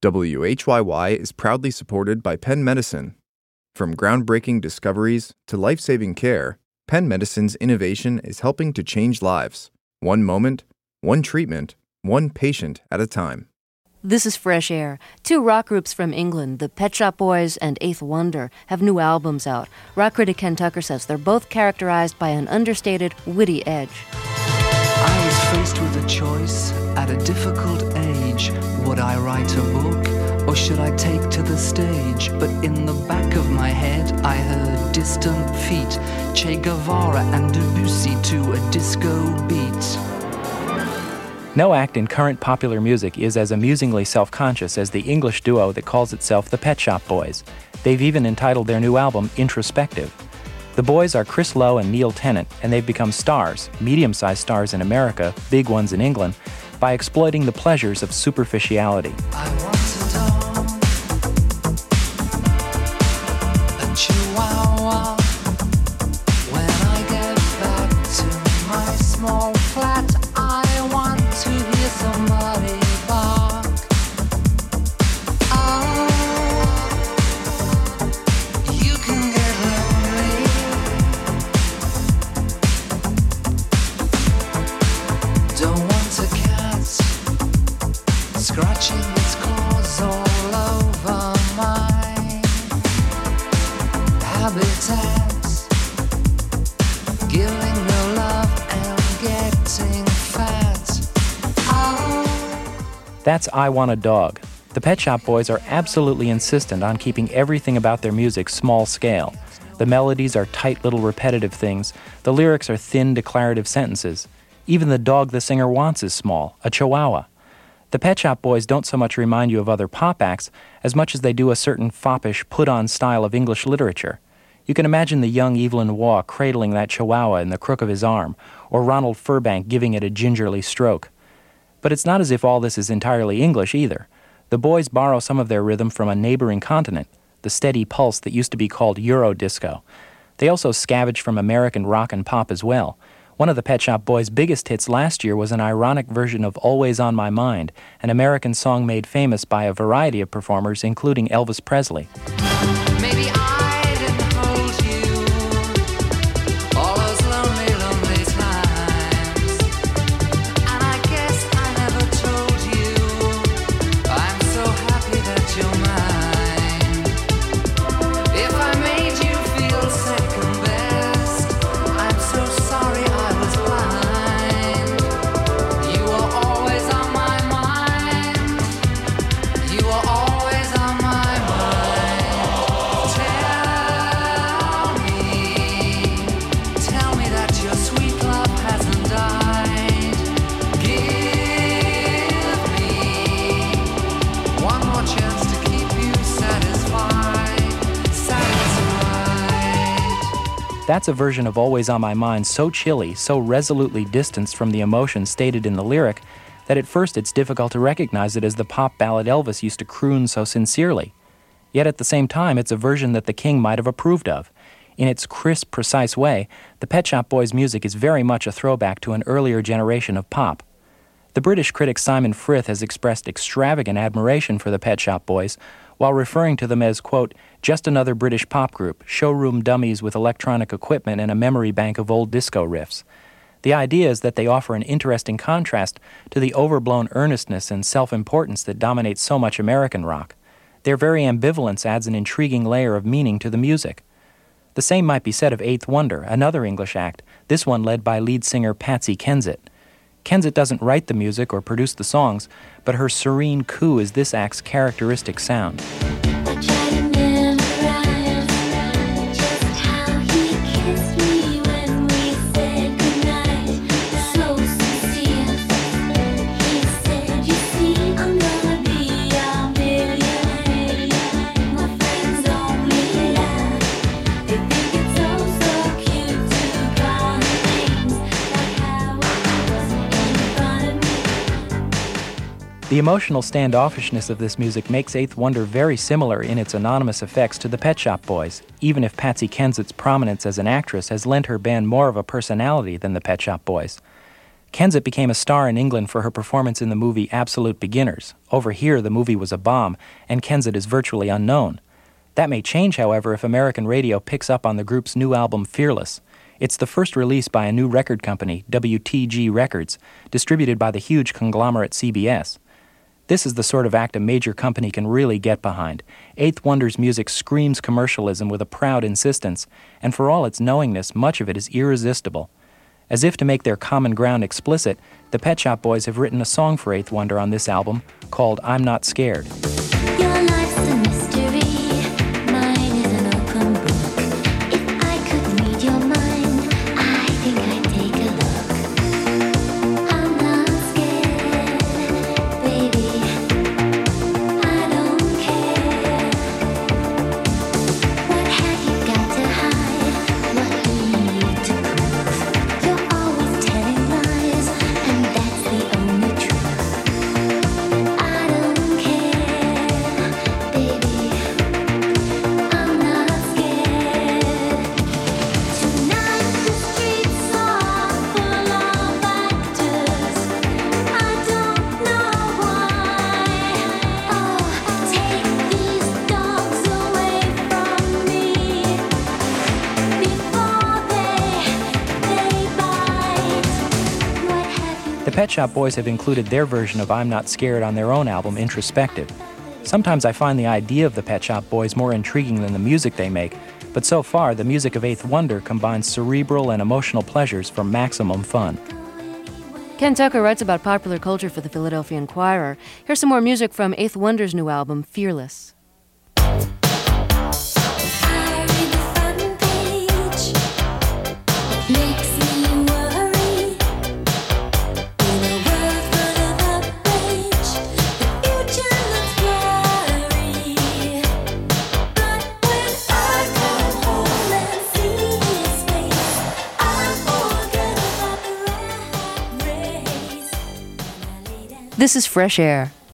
WHYY is proudly supported by Penn Medicine. From groundbreaking discoveries to life-saving care, Penn Medicine's innovation is helping to change lives. One moment, one treatment, one patient at a time. This is Fresh Air. Two rock groups from England, the Pet Shop Boys and Eighth Wonder, have new albums out. Rock critic Ken Tucker says they're both characterized by an understated, witty edge. I was faced with a choice at a difficult age. Would I write a book or should I take to the stage? But in the back of my head I heard distant feet, Che Guevara and Debussy to a disco beat. No act in current popular music is as amusingly self-conscious as the English duo that calls itself the Pet Shop Boys. They've even entitled their new album Introspective. The boys are Chris Lowe and Neil Tennant, and they've become stars, medium-sized stars in America, big ones in England, by exploiting the pleasures of superficiality. I want a dog, a chihuahua. When I get back to my small flat, I want to hear somebody bark. Oh, you can get lonely. Don't want a cat scratching its claws all over my habitat, giving no love and getting fat. Oh. That's I Want a Dog. The Pet Shop Boys are absolutely insistent on keeping everything about their music small scale. The melodies are tight little repetitive things. The lyrics are thin declarative sentences. Even the dog the singer wants is small, a chihuahua. The Pet Shop Boys don't so much remind you of other pop acts as much as they do a certain foppish, put-on style of English literature. You can imagine the young Evelyn Waugh cradling that chihuahua in the crook of his arm, or Ronald Furbank giving it a gingerly stroke. But it's not as if all this is entirely English either. The boys borrow some of their rhythm from a neighboring continent, the steady pulse that used to be called Eurodisco. They also scavenge from American rock and pop as well. One of the Pet Shop Boys' biggest hits last year was an ironic version of Always on My Mind, an American song made famous by a variety of performers, including Elvis Presley. Maybe I didn't hold you all those lonely, lonely times, and I guess I never told you I'm so happy that you're mine. If I made you feel second best, I'm so sorry I was blind. You were always on my mind. You were always on my mind. Tell me that your sweet love hasn't died. Give me one more chance to keep you satisfied. That's a version of Always on My Mind so chilly, so resolutely distanced from the emotion stated in the lyric, that at first it's difficult to recognize it as the pop ballad Elvis used to croon so sincerely. Yet at the same time, it's a version that the King might have approved of. In its crisp, precise way, the Pet Shop Boys' music is very much a throwback to an earlier generation of pop. The British critic Simon Frith has expressed extravagant admiration for the Pet Shop Boys, while referring to them as, quote, just another British pop group, showroom dummies with electronic equipment and a memory bank of old disco riffs. The idea is that they offer an interesting contrast to the overblown earnestness and self-importance that dominates so much American rock. Their very ambivalence adds an intriguing layer of meaning to the music. The same might be said of Eighth Wonder, another English act, this one led by lead singer Patsy Kensit. Kensit doesn't write the music or produce the songs, but her serene coo is this act's characteristic sound. I try to memorize just how he kissed me when we said goodnight. So sincere. He said, you see, I'm gonna be a millionaire. My friends only laugh. They think it's so cute to call names like how it was in front of me. The emotional standoffishness of this music makes Eighth Wonder very similar in its anonymous effects to the Pet Shop Boys, even if Patsy Kensit's prominence as an actress has lent her band more of a personality than the Pet Shop Boys. Kensett became a star in England for her performance in the movie Absolute Beginners. Over here, the movie was a bomb, and Kensett is virtually unknown. That may change, however, if American radio picks up on the group's new album Fearless. It's the first release by a new record company, WTG Records, distributed by the huge conglomerate CBS. This is the sort of act a major company can really get behind. Eighth Wonder's music screams commercialism with a proud insistence, and for all its knowingness, much of it is irresistible. As if to make their common ground explicit, the Pet Shop Boys have written a song for Eighth Wonder on this album called I'm Not Scared. Your life's a mystery, mine is an open book. If I could read your mind, I think I'd take a look. I'm not scared, baby, I don't care. What have you got to hide? What do you need to prove? You're always telling lies, and that's the only truth. I don't care, baby, I'm not scared. Tonight the streets are full of actors. I don't know why. Oh, take these dogs away from me before they bite. What have you The Pet Shop Boys have included their version of I'm Not Scared on their own album, Introspective. Sometimes I find the idea of the Pet Shop Boys more intriguing than the music they make, but so far the music of Eighth Wonder combines cerebral and emotional pleasures for maximum fun. Ken Tucker writes about popular culture for the Philadelphia Inquirer. Here's some more music from Eighth Wonder's new album, Fearless. I read the front page, it makes me worry. In a world full of outrage, the future looks blurry. But when I come home and see his face, I forget about the rat race. When I lay down. This is Fresh Air.